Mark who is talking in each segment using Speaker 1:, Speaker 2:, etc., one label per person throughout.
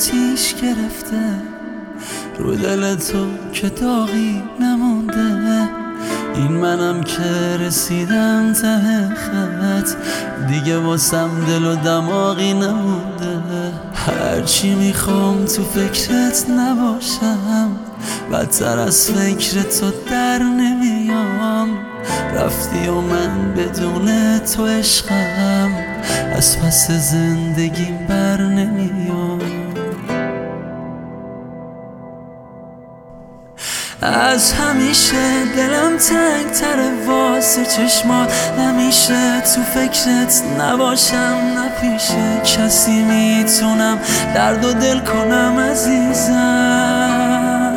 Speaker 1: آتیش گرفته رو دل تو که داغی نمونده. این منم که رسیدم ته خط، دیگه واسم دل و دماغی نمونده. هرچی میخوام تو فکرت نباشم، بدتر از فکر تو در نمیام. رفتی و من بدون تو عشقم، از پس زندگیم بر نمیام. از همیشه دلم تنگ تره واسه چشمات، نمیشه تو فکرت نباشم نه پیش کسی میتونم درد و دل کنم عزیزم.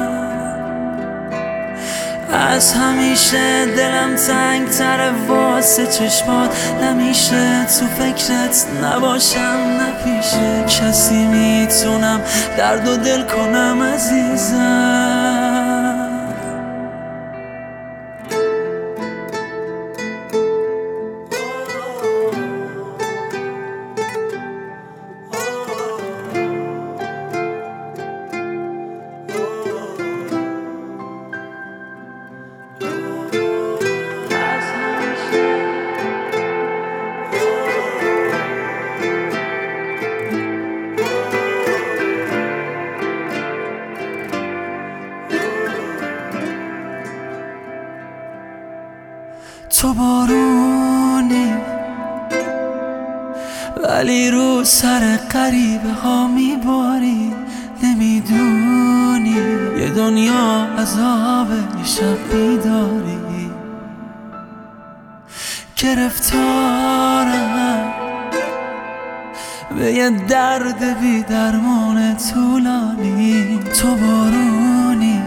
Speaker 1: از همیشه دلم تنگ تره واسه چشمات، نمیشه تو فکرت نباشم نه پیش کسی میتونم درد و دل کنم عزیزم. تو بارونی ولی رو سر غریبه ها میباری، نمیدونی یه دنیا عذاب یه شب بیداری. گرفتارم به یه درد بی درمان طولانی. تو بارونی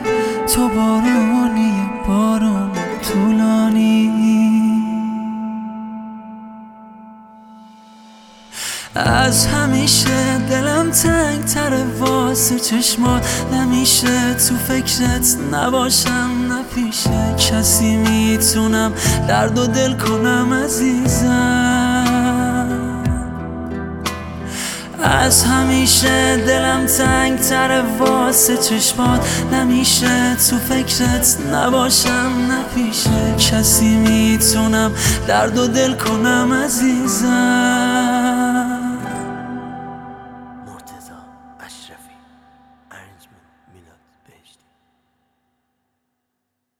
Speaker 1: بارون طولانی. از همیشه دلم تنگ تره واسه چشمات، نمیشه تو فکرت نباشم نه پیش کسی میتونم درد و دل کنم عزیزم. از همیشه دلم تنگ تره واسه چشمات، نمیشه تو فکرت نباشم نه پیش کسی میتونم درد و دل کنم عزیزم.